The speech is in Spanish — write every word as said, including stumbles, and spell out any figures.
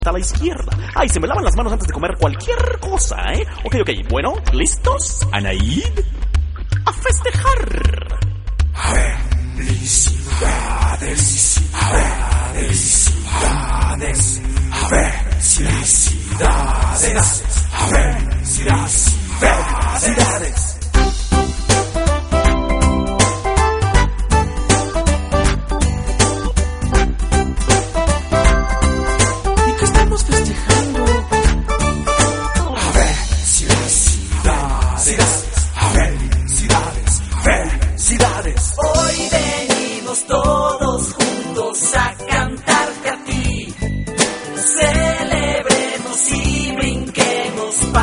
a la izquierda. Ay, se me lavan las manos antes de comer cualquier cosa, ¿eh? Ok, ok, bueno, ¿listos? Anaid, a festejar. Felicidades.